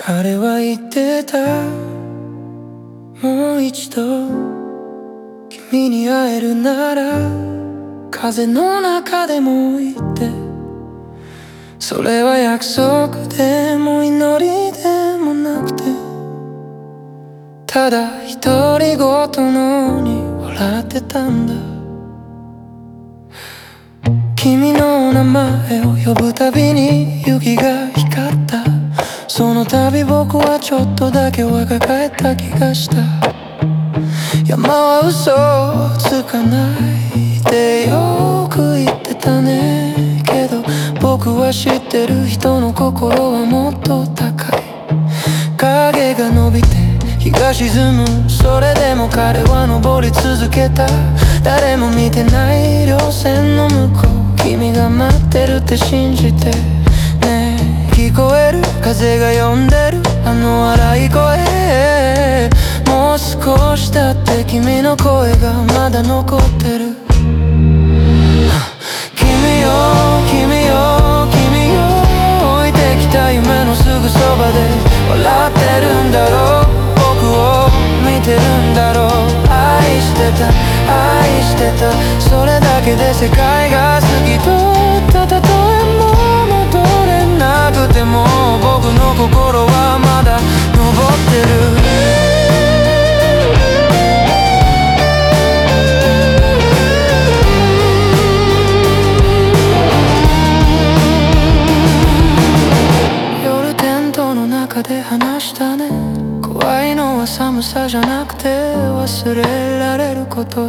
彼は言ってた、もう一度君に会えるなら風の中でも言って、それは約束でも祈りでもなくて、ただ独り言のように笑ってたんだ。君の名前を呼ぶたびに雪が光った。その度僕はちょっとだけ若返った気がした。山は嘘をつかないってよく言ってたね。けど僕は知ってる、人の心はもっと高い。影が伸びて日が沈む、それでも彼は登り続けた。誰も見てない稜線の向こう、君が待ってるって信じてね。聞こえる風が呼んでるあの笑い声、もう少し経って君の声がまだ残ってる。君よ君よ君よ、置いてきた夢のすぐそばで笑ってるんだろう、僕を見てるんだろう。愛してた愛してた、それだけで世界が過ぎとった。たとえもう戻れなくても僕の心はまだ登ってる。夜テントの中で話したね。怖いのは寒さじゃなくて忘れられることって。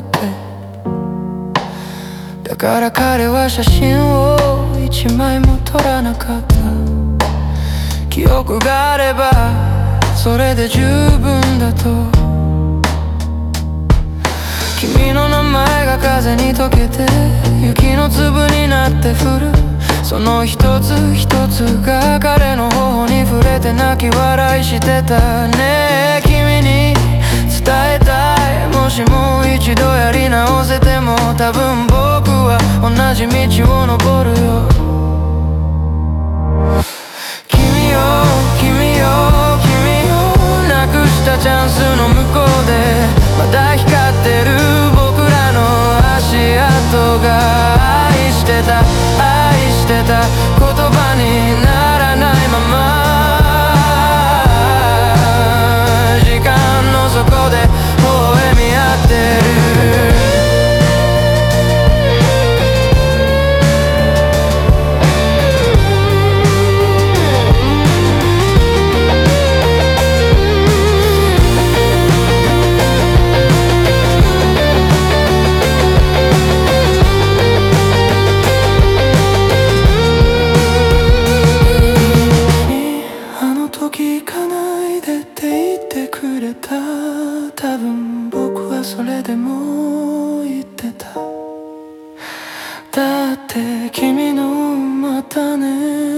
だから彼は写真を一枚も撮らなかった。記憶があればそれで十分だと。君の名前が風に溶けて雪の粒になって降る、その一つ一つが彼の頬に触れて泣き笑いしてたね。君に伝えたい、もしもう一度やり直せても多分僕は同じ道を登るよ。君よ君よ君よ、なくしたチャンスの向こうでまだ光ってる僕らの足跡が。愛してた愛してた、言葉にならないまま時間の底で微笑み合ってる。多分僕はそれでも言ってた。だって君のまたね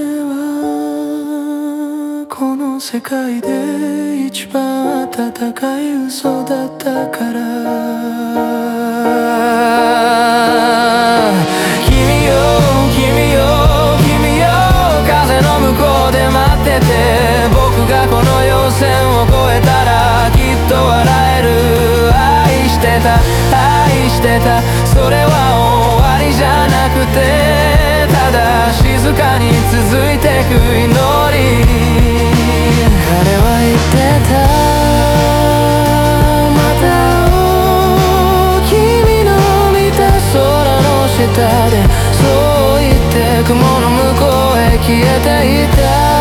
はこの世界で一番温かい嘘だったから。君よ君よ君よ、風の向こうで待ってて、僕がこの稜線を越えたらきっと笑える。愛してた愛してた、それは終わりじゃなくてただ静かに続いてく祈り。彼は言ってた、また会おう君の見た空の下で、そう言って雲の向こうへ消えていった。